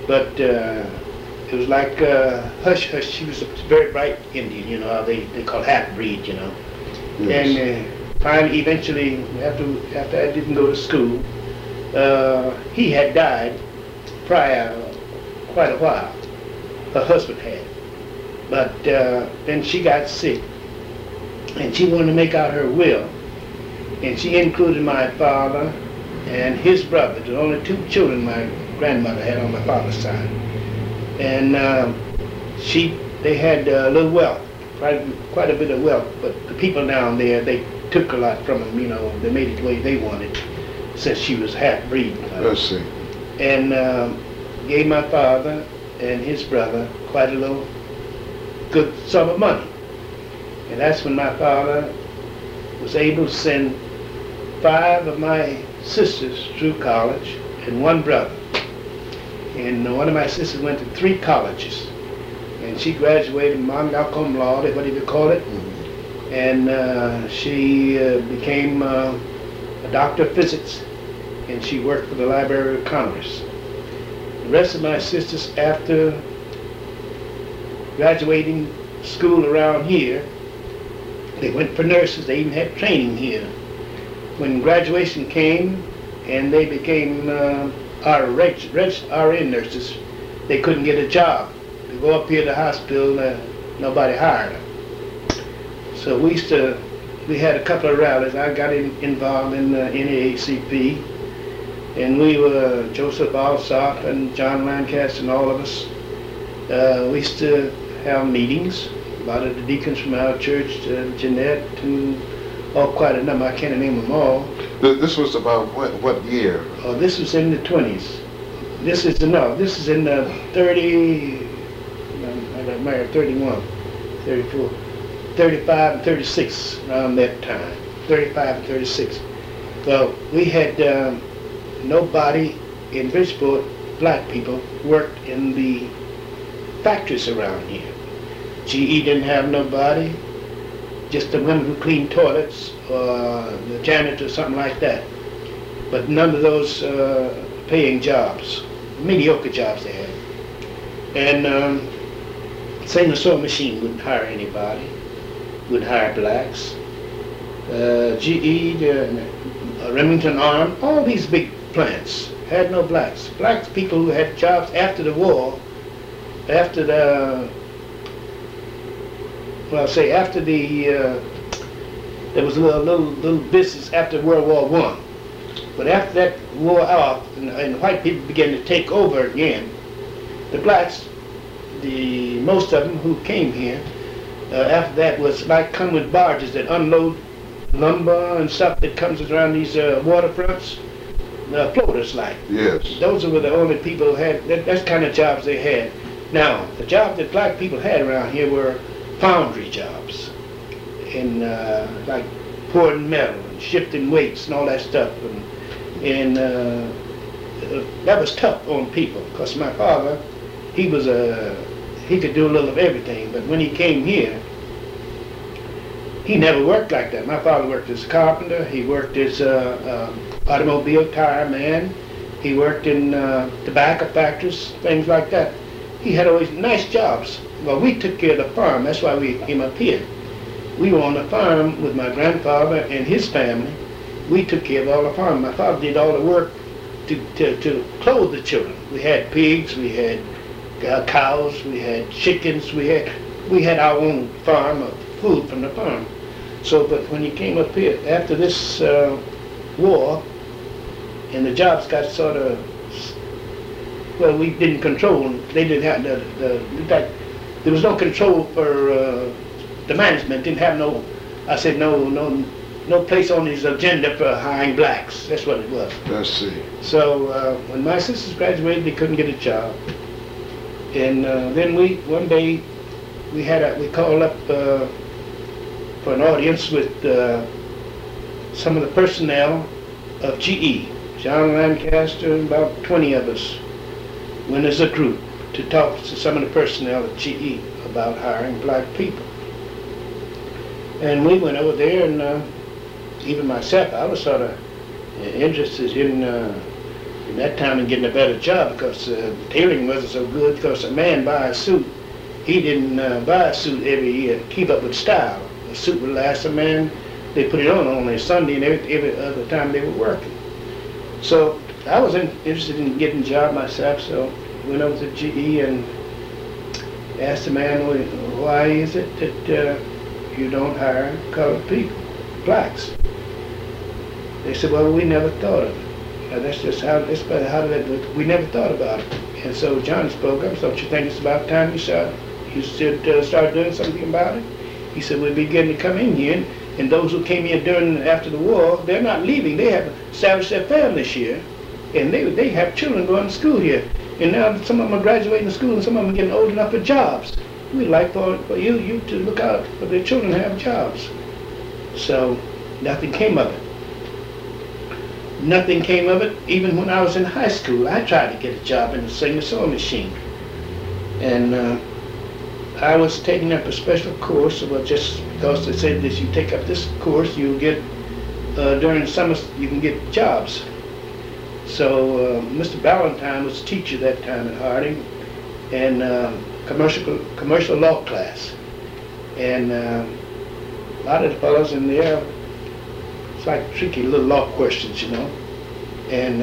but it was like hush hush. She was a very bright Indian, you know, how they call half breed, you know. Yes. And finally, eventually, after I didn't go to school, he had died prior quite a while. Her husband had, but then she got sick, and she wanted to make out her will, and she included my father and his brother, the only two children my grandmother had on my father's side. And they had a little wealth, quite a bit of wealth, but the people down there, they took a lot from them, you know, they made it the way they wanted, since she was half-breed. Let's see. And gave my father and his brother quite a little good sum of money. And that's when my father was able to send 5 of my sisters through college and 1 brother. And one of my sisters went to 3 colleges. And she graduated magna cum laude, whatever you call it. Mm-hmm. And she became a doctor of physics. And she worked for the Library of Congress. The rest of my sisters, after graduating school around here, they went for nurses. They even had training here. When graduation came and they became RN nurses, they couldn't get a job. They go up here to the hospital, nobody hired them. So we had a couple of rallies. I got involved in the NAACP, and we were, Joseph Alsop and John Lancaster and all of us, we used to have meetings. A lot of the deacons from our church, Jeanette, and quite a number. I can't name them all. This was about what year? Oh, this was in the 20s. This is in the 30. I got married 31, 34, 35, and 36 around that time. 35 and 36. Well, we had nobody in Bridgeport, black people, worked in the factories around here. GE didn't have nobody, just the women who cleaned toilets, or the janitor or something like that. But none of those paying jobs, mediocre jobs they had. And St. Louis Machine wouldn't hire anybody, wouldn't hire blacks. GE, Remington Arm, all these big plants had no blacks. Black people who had jobs after the war, after the there was a little business after World War I. But after that wore off and white people began to take over again, the blacks, most of them who came here, after that was like come with barges that unload lumber and stuff that comes around these waterfronts, floaters like. Yes. Those were the only people who had, that's kind of jobs they had. Now, the jobs that black people had around here were foundry jobs, and like pouring metal and shifting weights and all that stuff, and that was tough on people. Because my father, he could do a little of everything, but when he came here, he never worked like that. My father worked as a carpenter. He worked as automobile tire man. He worked in tobacco factories, things like that. He had always nice jobs. Well, we took care of the farm. That's why we came up here. We were on the farm with my grandfather and his family. We took care of all the farm. My father did all the work to clothe the children. We had pigs, we had cows, we had chickens, we had our own farm of food from the farm. So, but when he came up here, after this war, and the jobs got sort of, well, we didn't control. They didn't have in fact, there was no control for the management. Didn't have no. I said no place on his agenda for hiring blacks. That's what it was. Let's see. So when my sisters graduated, they couldn't get a job, and then one day we called up for an audience with some of the personnel of GE, John Lancaster, and about 20 of us went as a group to talk to some of the personnel at GE about hiring black people. And we went over there, and even myself, I was sort of interested in in that time and getting a better job because tailoring wasn't so good because a man buy a suit. He didn't buy a suit every year to keep up with style. A suit would last a man, they put it on only Sunday and every other time they were working. So I was interested in getting a job myself, so I went over to GE and asked the man, why is it that you don't hire colored people, blacks? They said, well, we never thought of it. That's just how we never thought about it. And so John spoke up, so don't you think it's about time you should start doing something about it? He said, we're beginning to come in here, and those who came here after the war, they're not leaving. They have established their families here, and they have children going to school here. And now some of them are graduating school, and some of them are getting old enough for jobs. We'd like for you to look out for their children to have jobs. So nothing came of it. Nothing came of it. Even when I was in high school, I tried to get a job in the Singer sewing machine. And I was taking up a special course, just because they said that you take up this course, you'll get, during the summer, you can get jobs. So Mr. Ballantyne was a teacher that time at Harding, and commercial law class. And a lot of the fellows in there, it's like tricky little law questions, you know. And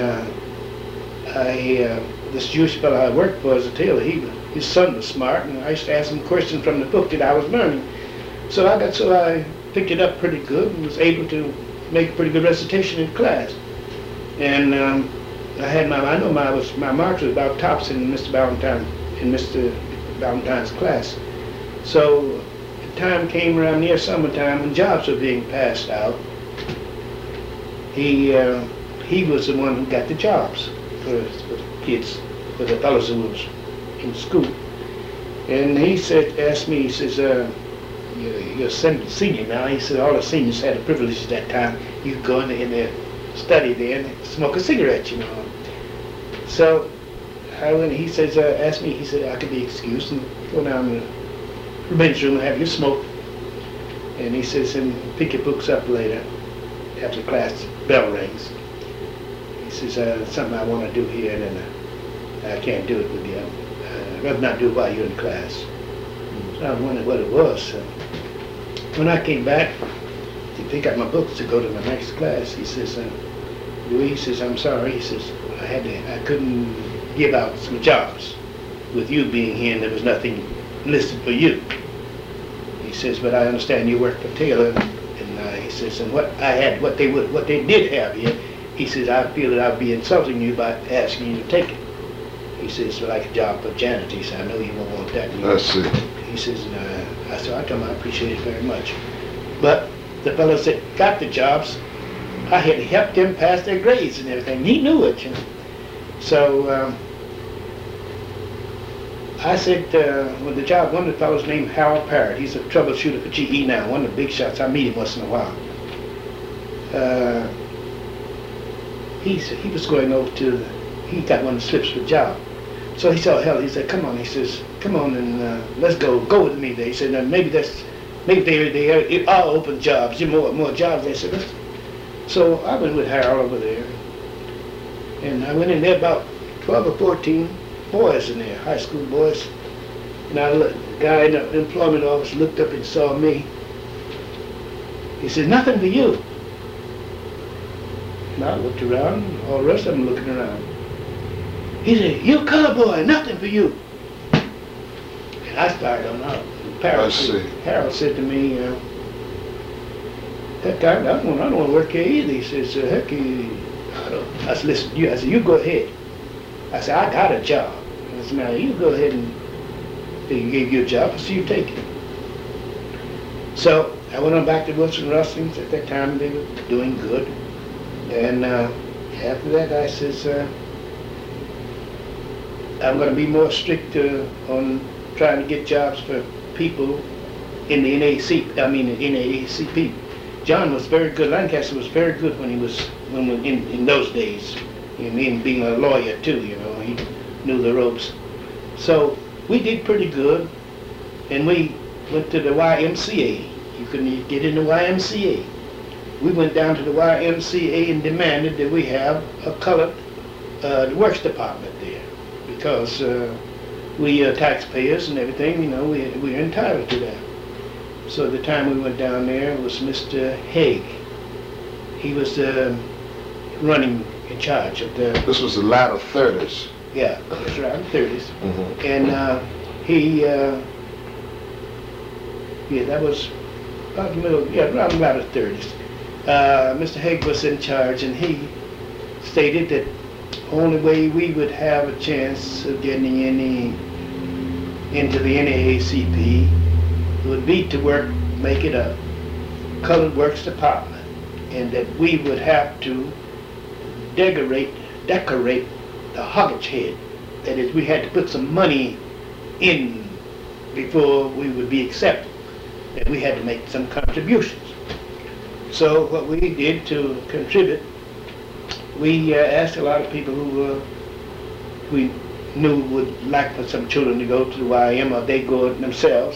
this Jewish fellow I worked for as a tailor, his son was smart, and I used to ask him questions from the book that I was learning. So I picked it up pretty good and was able to make a pretty good recitation in class. And I know my marks was about tops in Mr. Ballantyne's class. So the time came around near summertime when jobs were being passed out. He was the one who got the jobs for the kids, for the fellows who was in school. And he asked me, he says, you're a senior now. He said all the seniors had the privilege at that time. You could go in there, study there and smoke a cigarette, you know. So he says, asked me, he said I could be excused and go down to the men's room and have your smoke. And he says, and pick your books up later after class bell rings. He says, something I want to do here, and I can't do it with you. I'd rather not do it while you're in class. So I wondered what it was. When I came back to pick up my books to go to my next class, he says, Louis, he says, I'm sorry. He says, I couldn't give out some jobs with you being here, and there was nothing listed for you. He says, but I understand you work for Taylor, and he says, and what they did have here, he says, I feel that I'd be insulting you by asking you to take it. He says, like a job for janitor. He said, I know you won't want that. I see. He says, I told him I appreciate it very much. But the fellows that got the jobs, I had helped them pass their grades and everything. He knew it, you know. So I said, with the job, one of the fellows named Harold Parrott, he's a troubleshooter for GE now, one of the big shots. I meet him once in a while. He was going over to, he got one of the slips for the job. So he said, hell, he said, come on, he says, come on and let's go with me there. He said, maybe they are open jobs, more jobs. They said, so I went with Harold over there. And I went in there, about 12 or 14 boys in there, high school boys. And the guy in the employment office looked up and saw me. He said, nothing for you. And I looked around, all the rest of them looking around. He said, you a color boy, nothing for you. And I started on out. Harold said to me, heck, I don't want to work here either. He says, heck, I said, listen, I said, you go ahead. I said, I got a job. I said, now you go ahead and they gave you a job, I see you take it. So I went on back to Wilson Rustlings. At that time they were doing good. And after that I says, I'm going to be more strict on trying to get jobs for people in the NAACP. John was very good. Lancaster was very good when he was in those days, and being a lawyer too. You know, he knew the ropes. So we did pretty good, and we went to the YMCA. You couldn't get in the YMCA. We went down to the YMCA and demanded that we have a colored the works department there, because we are taxpayers and everything, you know, we're entitled to that. So the time we went down there was Mr. Haig. He was running in charge of the... This was the latter 30s. Yeah, it was around the 30s. Mm-hmm. And yeah, that was about the middle, yeah, around about the 30s. Mr. Haig was in charge, and he stated that only way we would have a chance of getting into the NAACP would be to make it a colored works department, and that we would have to decorate the hoggage head. That is, we had to put some money in before we would be accepted, that we had to make some contributions. So what we did to contribute, we asked a lot of people who we knew would like for some children to go to the YM, or they go themselves,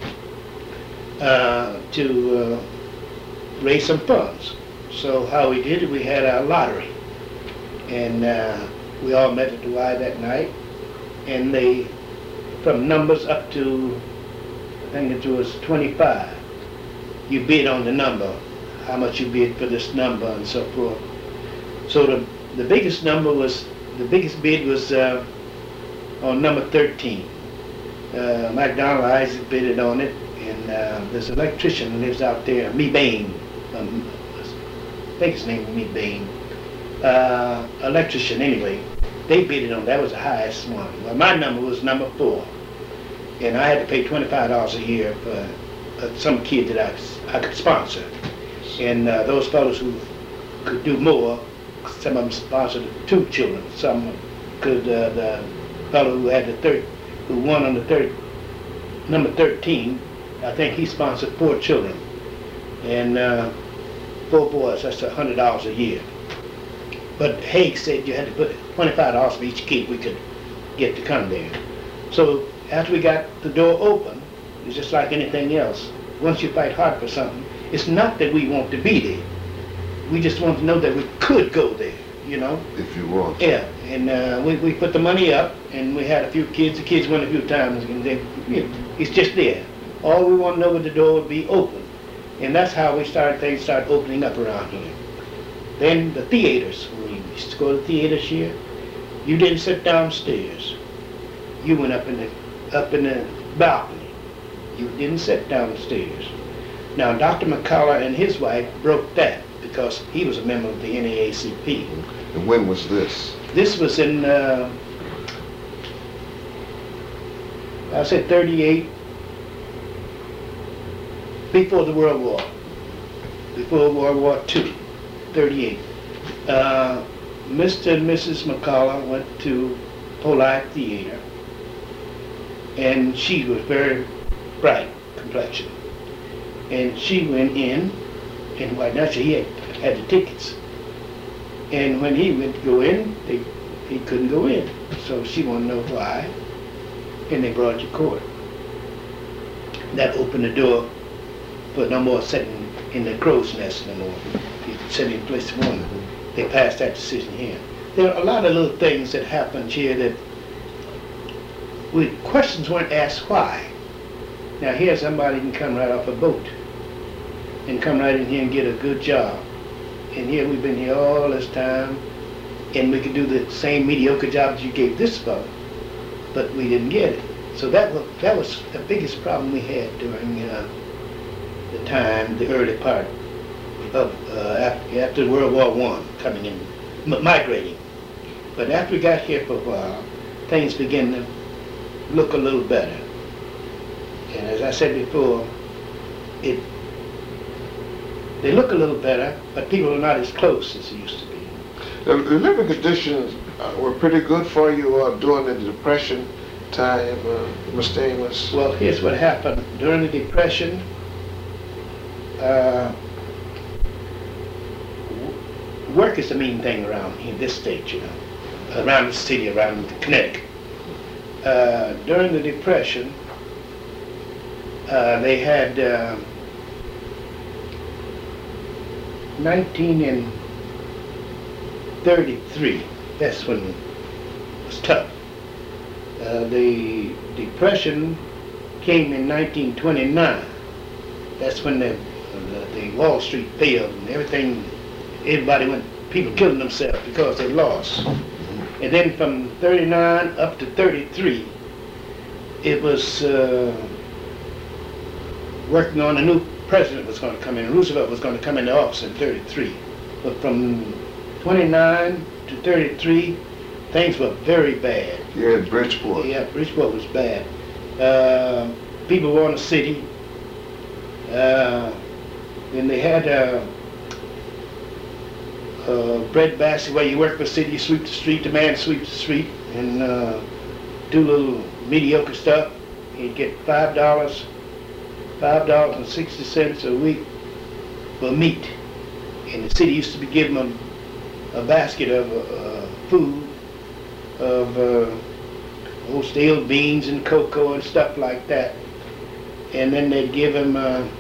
to raise some funds. So how we did it, we had a lottery, and we all met at the Y that night, and they, from numbers up to, I think it was 25, you bid on the number, how much you bid for this number and so forth. So the biggest number was, the biggest bid was on number 13. McDonald Isaac bidded on it, and there's an electrician who lives out there, Me Bain, I think his name was Me Bain, electrician anyway. They bidded on, that was the highest one. Well, my number was number 4, and I had to pay $25 a year for some kid that I could sponsor. And those fellows who could do more, some of them sponsored 2 children. Some could, the fellow who had who won on the number 13, I think he sponsored 4 children. And 4 boys, that's $100 a year. But Haig said you had to put $25 for each kid we could get to come there. So after we got the door open, it's just like anything else. Once you fight hard for something, it's not that we want to be there. We just want to know that we could go there, you know? If you want. Yeah, and we put the money up, and we had a few kids. The kids went a few times, and it's just there. All we want to know is the door would be open. And that's how things started opening up around here. Then the theaters, when we used to go to the theaters here, you didn't sit downstairs. You went up in the balcony. You didn't sit downstairs. Now, Dr. McCullough and his wife broke that because he was a member of the NAACP. And when was this? This was in, I said 38, before the World War, before World War II, 38. Mr. and Mrs. McCullough went to Polite Theater, and she was very bright complexion. And she went in, and why not? He had the tickets. And when he went to go in, he couldn't go in. So she wanted to know why, and they brought you to court. That opened the door for no more sitting in the crow's nest no more. You sit in place one. They passed that decision here. There are a lot of little things that happened here that questions weren't asked why. Now here somebody can come right off a boat and come right in here and get a good job. And here we've been here all this time, and we could do the same mediocre job that you gave this fellow, but we didn't get it. So that was the biggest problem we had during the time, the early part of after World War I, coming in, migrating. But after we got here for a while, things began to look a little better. And as I said before, they look a little better, but people are not as close as they used to be. The living conditions were pretty good for you during the Depression time, Mr. Amos? Well, here's what happened. During the Depression, work is the main thing around here, this state, you know, around the city, around Connecticut. During the Depression, they had 1933, That's when it was tough. The Depression came in 1929. That's when the Wall Street failed and everything. People killing themselves because they lost. And then from 39 up to 33, it was working on a new president was going to come in. Roosevelt was going to come into office in 33. But from 29 to 33, things were very bad. Here in Bridgeport. Yeah, Bridgeport was bad. People were in the city. Then they had a bread basket where you work for the city, you sweep the street, the man sweeps the street, and do little mediocre stuff. He'd get $5.60 a week for meat. And the city used to be giving them a basket of food, of old stale beans and cocoa and stuff like that. And then they'd give him,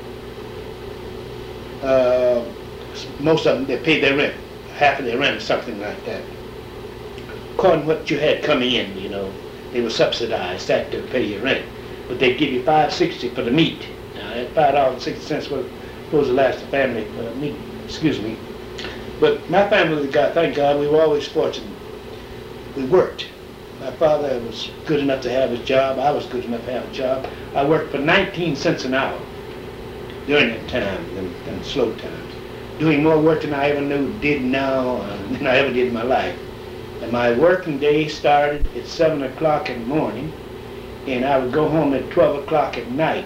most of them, they paid their rent, half of their rent or something like that. According to what you had coming in, you know, they were subsidized that to pay your rent. But they'd give you $5.60 for the meat. Now that $5.60 was supposed to last the family meat, excuse me. But my family, thank God, we were always fortunate. We worked. My father was good enough to have his job. I was good enough to have a job. I worked for 19 cents an hour during that time, than slow times. Doing more work than I ever did now than I ever did in my life. And my working day started at 7 o'clock in the morning, and I would go home at 12 o'clock at night.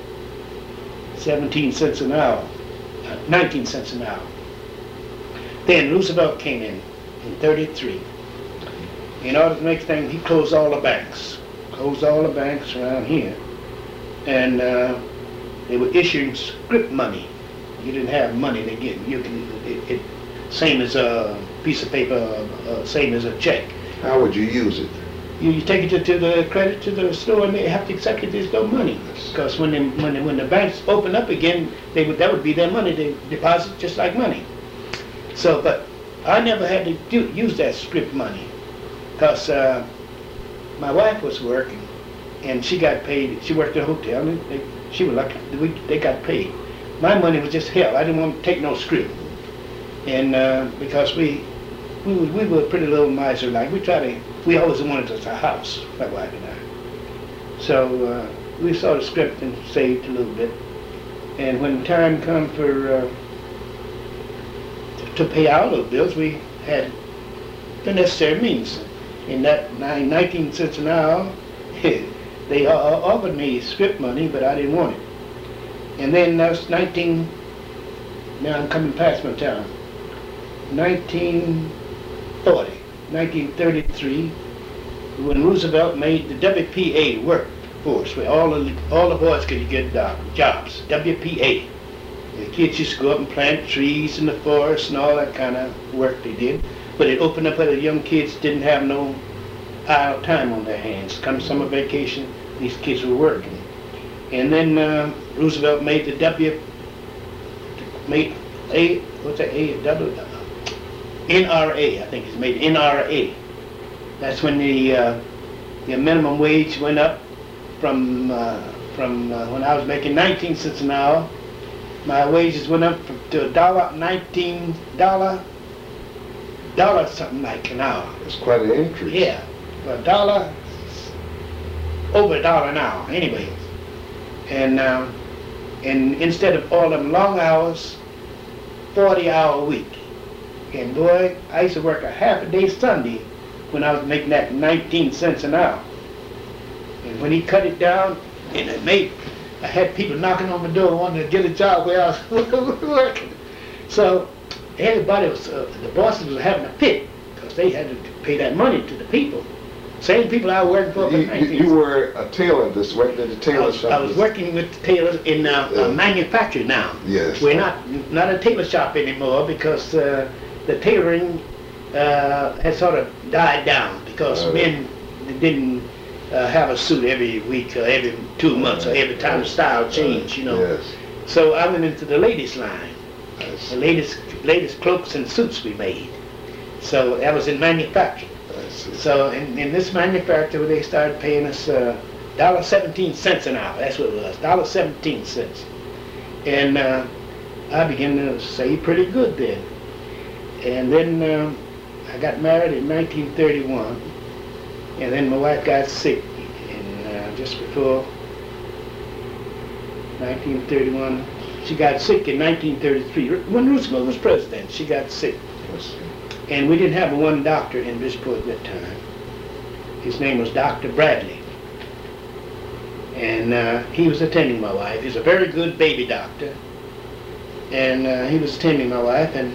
17 cents an hour, 19 cents an hour. Then Roosevelt came in 33. In order to make things, he closed all the banks. Closed all the banks around here. And they were issuing script money. You didn't have money to give. Same as a piece of paper, same as a check. How would you use it? You take it to the credit to the store, and they have to accept it. There's no money, because when the banks open up again, that would be their money. They deposit just like money. So, but I never had to use that script money, because my wife was working, and she got paid. She worked at a hotel, and she was lucky. They got paid. My money was just hell. I didn't want to take no script, and because we were pretty little miser-like. We always wanted us a house, my wife and I. So we saw the script and saved a little bit. And when the time come for to pay all those bills, we had the necessary means. In that 19 cents an hour, they offered me script money, but I didn't want it. And then that's now I'm coming past my time. 1933, when Roosevelt made the WPA workforce, where all the boys could get jobs. WPA. The kids used to go up and plant trees in the forest and all that kind of work they did. But it opened up where the young kids didn't have no idle time on their hands. Come summer vacation, these kids were working. And then Roosevelt made the NRA, I think it's made NRA. That's when the minimum wage went up from when I was making 19 cents an hour. My wages went up to $19 something like an hour. It's quite an increase. Yeah, over $1 an hour. Anyway, and instead of all them long hours, 40-hour week. And boy, I used to work a half a day Sunday when I was making that 19 cents an hour. And when he cut it down, and I had people knocking on my door wanting to get a job where I was working. So everybody was, the bosses were having a fit, because they had to pay that money to the people. Same people I was working for. You were a tailor, this worked at the tailor shop. I was working with the tailors in manufacturing now. Yes. We're not a tailor shop anymore, because the tailoring has sort of died down, because men didn't have a suit every week or every 2 months or every time the style changed, you know. Yes. So I went into the ladies line. Yes. The latest cloaks and suits we made. So that was in manufacturing. I see. So in this manufacturer, they started paying us $1.17 an hour. That's what it was, $1.17. And I began to save pretty good then. And then I got married in 1931, and then my wife got sick, and just before 1931, she got sick in 1933. When Roosevelt was president, she got sick. Yes. And we didn't have one doctor in Bridgeport at that time. His name was Dr. Bradley. And he was attending my wife. He's a very good baby doctor. And he was attending my wife, and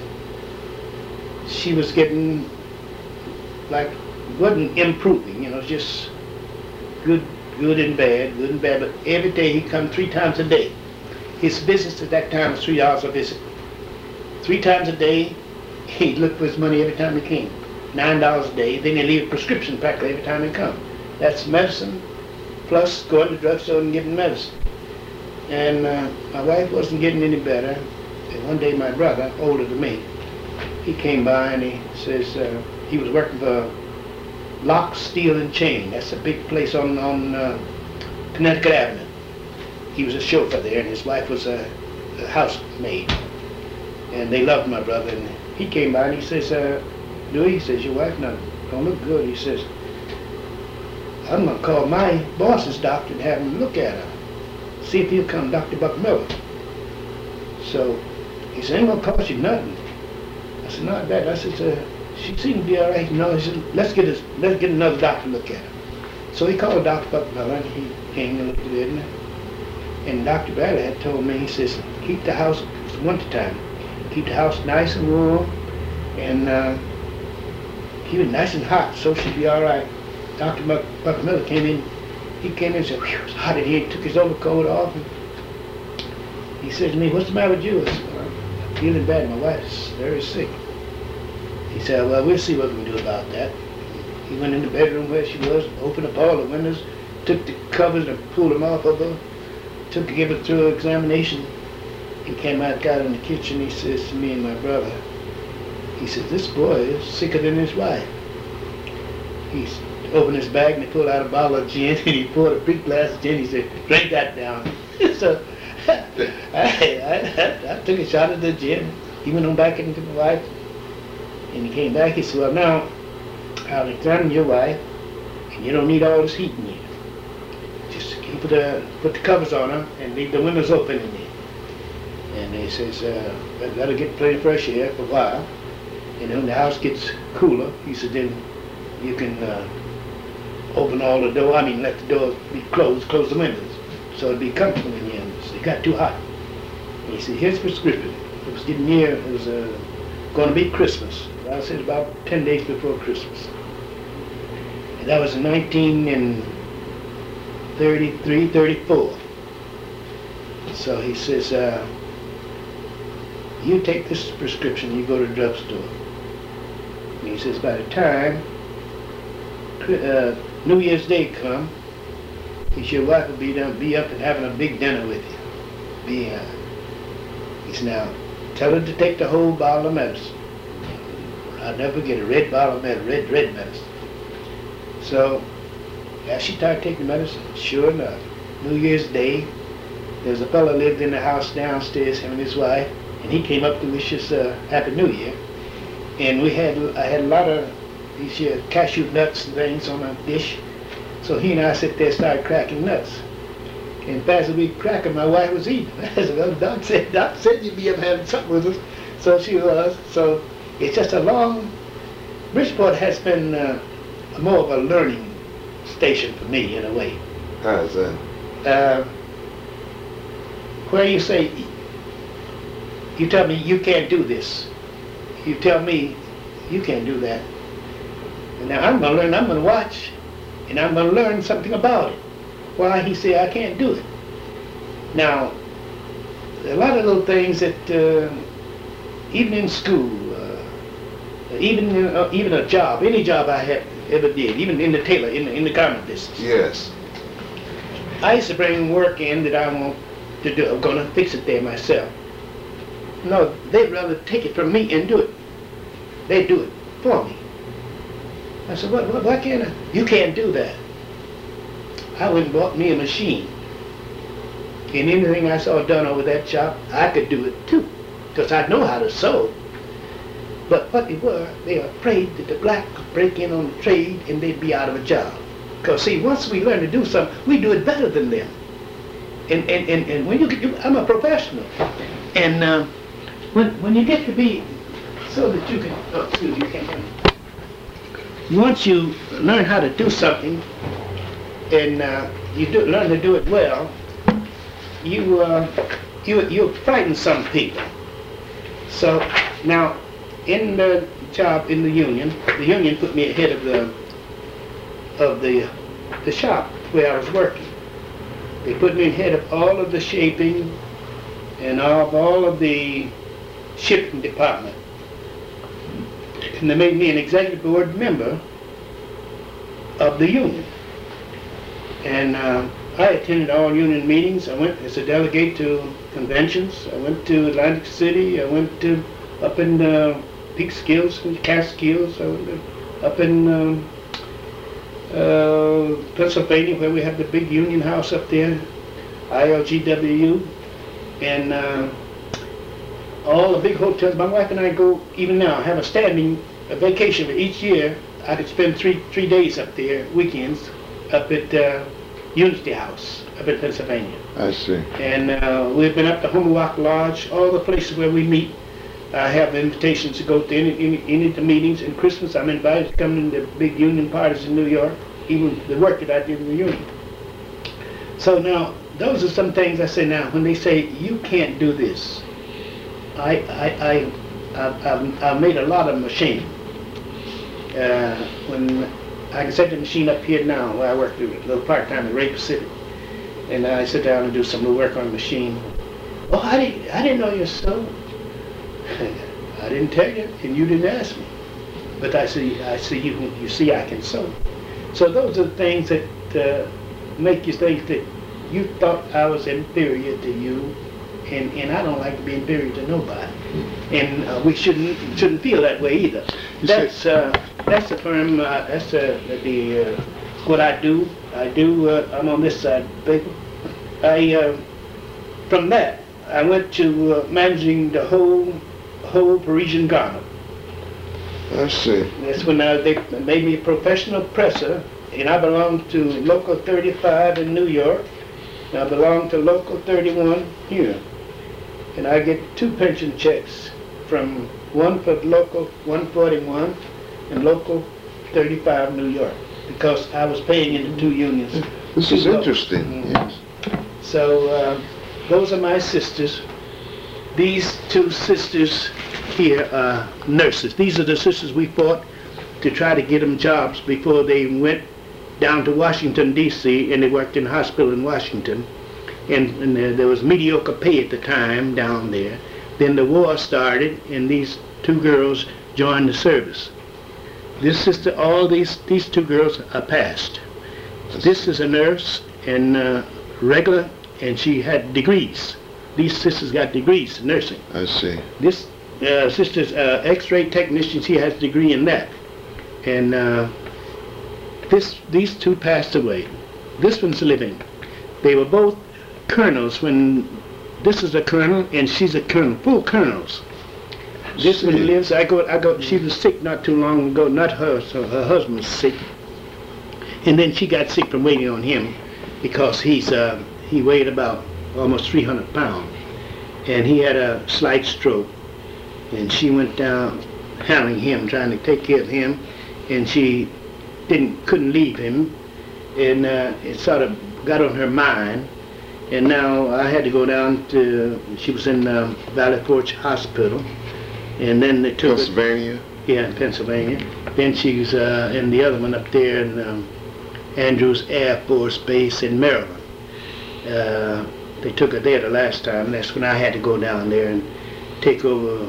she was getting, like, wasn't improving, you know, just good and bad, good and bad. But every day he'd come 3 times a day. His business at that time was $3 a visit. 3 times a day, he'd look for his money every time he came. $9 a day. Then he'd leave a prescription practically every time he come. That's medicine, plus going to the drugstore and getting medicine. And my wife wasn't getting any better. And one day my brother, older than me, he came by and he says he was working for Lock, Steel and Chain. That's a big place on Connecticut Avenue. He was a chauffeur there, and his wife was a housemaid. And they loved my brother. And he came by and he says, Louis, he says, your wife don't look good. He says, I'm going to call my boss's doctor and have him look at her. See if he'll come, Dr. Buck Miller. So he said, ain't going to cost you nothing. I said, not bad. I said, she seemed to be all right. No, he said, let's get another doctor to look at her. So he called Dr. Buck Miller, and he came and looked at it. And Dr. Bradley had told me, he says, keep the house, it's winter time, keep the house nice and warm, and keep it nice and hot, so she'll be all right. Dr. Buck Miller came in, he came in and said, whew, it's hot in here. He took his overcoat off, and he said to me, what's the matter with you? I said, well, I'm feeling bad, my wife's very sick. He said, well, we'll see what we can do about that. He went in the bedroom where she was, opened up all the windows, took the covers and pulled them off of her, took to give her through examination. He came out, got in the kitchen, he says to me and my brother, he says, this boy is sicker than his wife. He opened his bag and he pulled out a bottle of gin, and he poured a big glass of gin. He said, drink that down. So I took a shot of the gin. He went on back into my wife, and he came back. He said, well, now I'll examine your wife, and you don't need all this heat in here. Just put the covers on her and leave the windows open in there. And he says, that'll get plenty of fresh air for a while. And when the house gets cooler, he said, then you can open all the door, let the doors be closed, close the windows, so it'd be comfortable in here. So it got too hot. And he said, here's the prescription. It was getting near, it was going to be Christmas. I said about 10 days before Christmas. And that was in 1933, 34. So he says, you take this prescription, you go to the drugstore. And he says, by the time New Year's Day come, he said, your wife will be up and having a big dinner with you. He said, now, tell her to take the whole bottle of medicine. I'll never forget a red bottle of medicine, red medicine. So, as she started taking medicine, sure enough, New Year's Day, there's a fellow lived in the house downstairs, him and his wife, and he came up to wish us Happy New Year. And I had a lot of these cashew nuts and things on a dish. So he and I sit there and started cracking nuts. And fast as we cracked them, my wife was eating. I said, well, Doc said you'd be up having something with us. So she was. So it's just a long, Bridgeport has been more of a learning station for me in a way. How is that? Where you say, you tell me you can't do this. You tell me you can't do that. And now I'm going to learn, I'm going to watch, and I'm going to learn something about it. Why he say I can't do it. Now, there are a lot of little things that even in school, even a job, any job I have ever did, even in the tailor, in the garment business. Yes. I used to bring work in that I want to do. I'm going to fix it there myself. No, they'd rather take it from me and do it. They do it. for me. I said, why can't I? You can't do that. I went and bought me a machine. And anything I saw done over that shop, I could do it too, because I know how to sew. But what they were afraid that the black could break in on the trade and they'd be out of a job. Because see, once we learn to do something, we do it better than them. And when I'm a professional. And when you get to be so that you can, excuse me, you can't hear me. Once you learn how to do something and learn to do it well, you frighten some people. So now, in the job in the union put me ahead of the shop where I was working. They put me ahead of all of the shaping and of all of the shipping department. And they made me an executive board member of the union. And I attended all union meetings. I went as a delegate to conventions. I went to Atlantic City. I went to up in Peekskill, Catskills. I went up in Pennsylvania, where we have the big union house up there, ILGWU, and all the big hotels. My wife and I go, even now, have a standing vacation each year. I could spend three days up there, weekends, up at Unity House up in Pennsylvania. I see. And we've been up to Homewock Lodge, all the places where we meet. I have invitations to go to any of the meetings. In Christmas, I'm invited to come to the big union parties in New York, even the work that I did in the union. So now, those are some things I say now. When they say, you can't do this, I've made a lot of machine. When I can set the machine up here now, where I work a little part-time at Ray Pacific, and I sit down and do some little work on the machine. Oh, I didn't know you sew. I didn't tell you, and you didn't ask me. But I see you see I can sew. So those are the things that make you think that you thought I was inferior to you, and I don't like to be inferior to nobody. And we shouldn't feel that way either. That's the firm. That's what I do. I'm on this side, baby. From that I went to managing the whole Parisian garment. I see. That's when they made me a professional presser, and I belonged to Local 35 in New York, and I belong to Local 31 here. And I get 2 pension checks, from one for Local 141 and Local 35 New York, because I was paying into 2 unions. This is interesting, yes. So those are my sisters. These 2 sisters here are nurses. These are the sisters we fought to try to get them jobs before they went down to Washington, D.C., and they worked in a hospital in Washington. And there was mediocre pay at the time down there. Then the war started, and these 2 girls joined the service. This sister, all these 2 girls are passed. This is a nurse and regular, and she had degrees. These sisters got degrees in nursing. I see. This sister's X-ray technician. She has a degree in that. And these 2 passed away. This one's living. They were both colonels when this is a colonel and she's a colonel, full colonels. This one lives. I go. She was sick not too long ago. Not her. So her husband was sick, and then she got sick from waiting on him, because he weighed about almost 300 pounds, and he had a slight stroke, and she went down handling him, trying to take care of him, and she couldn't leave him, and it sort of got on her mind. And now I had to go down to, she was in Valley Forge Hospital, and then they took Pennsylvania? Yeah, in Pennsylvania. Then she was in the other one up there in Andrews Air Force Base in Maryland. They took her there the last time. That's when I had to go down there and take over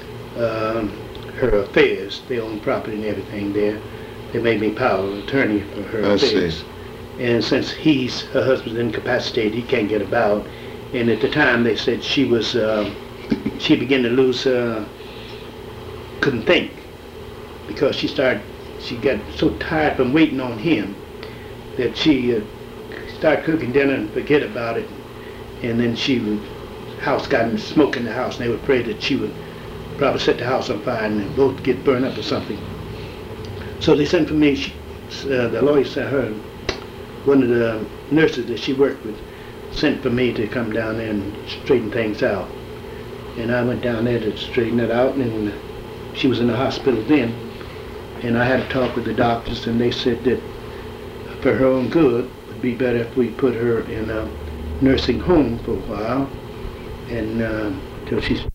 her affairs. They own property and everything there. They made me power of attorney for her affairs. See. And since her husband's incapacitated, he can't get about. And at the time they said she was, she began to lose, couldn't think. because she got so tired from waiting on him that she started cooking dinner and forget about it. And then house got in smoke in the house, and they were afraid that she would probably set the house on fire and both get burned up or something. So they sent for me. The lawyer sent her, one of the nurses that she worked with, sent for me to come down there and straighten things out. And I went down there to straighten it out, and she was in the hospital then. And I had a talk with the doctors, and they said that for her own good, it would be better if we put her in a nursing home for a while, and till she's